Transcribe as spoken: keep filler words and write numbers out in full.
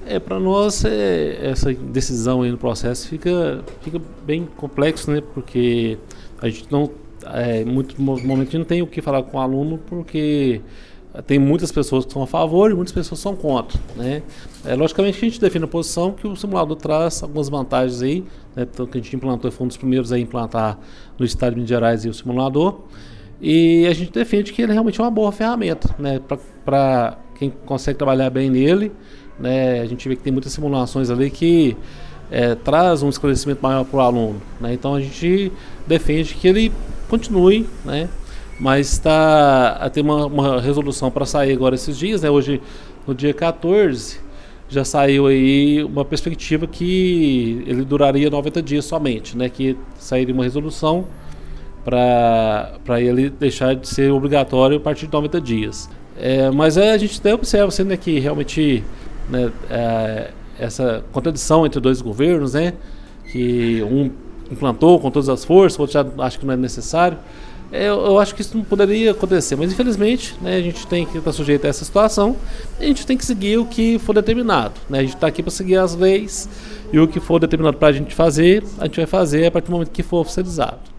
É, para nós, é, essa decisão aí no processo fica, fica bem complexo, né? Porque a gente não, é, muito momento a gente não tem o que falar com o aluno, porque tem muitas pessoas que são a favor e muitas pessoas são contra, né? É, logicamente que a gente define a posição que o simulador traz algumas vantagens aí, né? Então, que a gente implantou, foi um dos primeiros a implantar no estado de Minas Gerais e o simulador, e a gente defende que ele realmente é uma boa ferramenta, né? Para quem consegue trabalhar bem nele, né? A gente vê que tem muitas simulações ali que é, traz um esclarecimento maior para o aluno, né? Então a gente defende que ele continue, né? Mas está tem uma, uma resolução para sair agora esses dias, né? Hoje, no dia quatorze, já saiu aí uma perspectiva que ele duraria noventa dias somente, né? Que sairia uma resolução para ele deixar de ser obrigatório a partir de noventa dias. É, mas é, a gente até observa sendo, né, que realmente, né, é, essa contradição entre dois governos, né? Que um implantou com todas as forças, o outro já acha que não é necessário. Eu, eu acho que isso não poderia acontecer, mas infelizmente, né, a gente tem que estar sujeito a essa situação e a gente tem que seguir o que for determinado, né? A gente está aqui para seguir as leis e o que for determinado para a gente fazer, a gente vai fazer a partir do momento que for oficializado.